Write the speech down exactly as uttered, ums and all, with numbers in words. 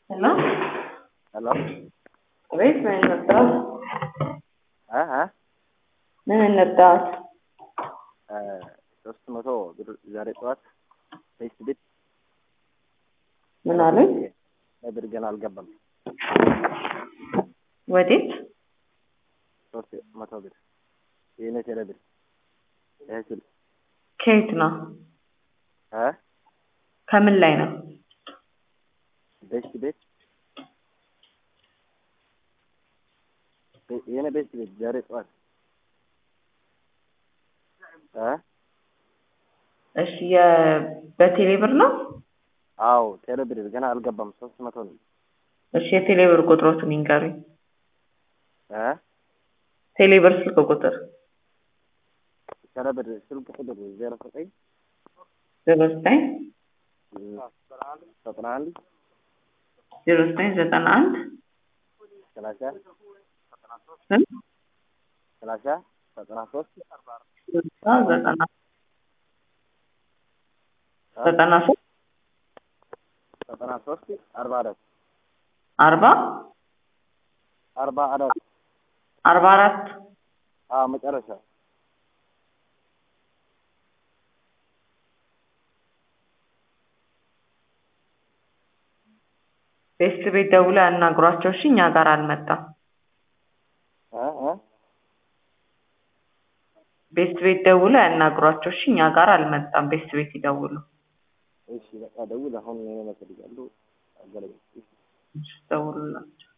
Hello? Hello? Wait, ምን እንርዳት? እ እ ምን እንርዳት? ሶስት መቶ ብር ዛሬ ጠዋት ፌስ ቤት ምን አለኝ? ብር ገና አልገባም። ወዴት? ሶስት መቶ ብር የኔ ቴሌ ብር እህል ከየት ነው? እ ከምን ላይ ነው? ፌስ ቤት የኔ ፌስ ቤት ዛሬ ጠዋት እ እሺ የበቴሌ ብር ነው? አዎ ቴሌ ብር ገና አልገባም። ሶስት መቶ ነው። እሺ የቴሌ ብር ቁጥሮትን ይንገሩኝ። እ ቴሌ ብር ስልክ ቁጥር ቴሌ ብር ስልክ ቁጥር ዜሮ ዘጠኝ ዜሮ ዘጠኝ ዘጠና አንድ ዜሮ ዘጠኝ ዘጠና አንድ ሰላሳ ስንት ሰላሳ ዘጠና ሶስት ዘጠና ዘጠና ሶስት ዘጠና ሶስት አርባ አራት አርባ አርባ አራት አርባ አራት አዎ መጨረሻ ቤስት ቤት ደውለው ያናግሯቸው። እሺ እኛ ጋር አልመጣም። እ እ ቤስት ቤት ደውለው ያናግሯቸው። እሺ እኛ ጋር አልመጣም። ቤስት ቤት ይደውሉ። እሺ በቃ ደውል። አሁን እኔ እፈልጋለሁ። አገለግል። እሺ ደውሉላቸው።